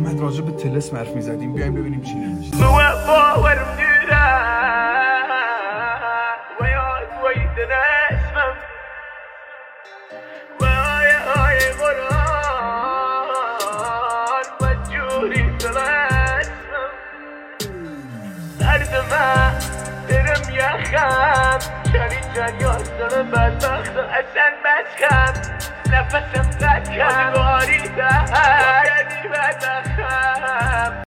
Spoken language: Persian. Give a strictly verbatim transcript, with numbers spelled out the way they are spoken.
محمد راجع به طلسم حرف میزدیم، بیایم ببینیم چی نمیشه. خم شنی جریان داره بدبخت اصلا بچکم نفسم قد کم باری ده یعنی بدبخت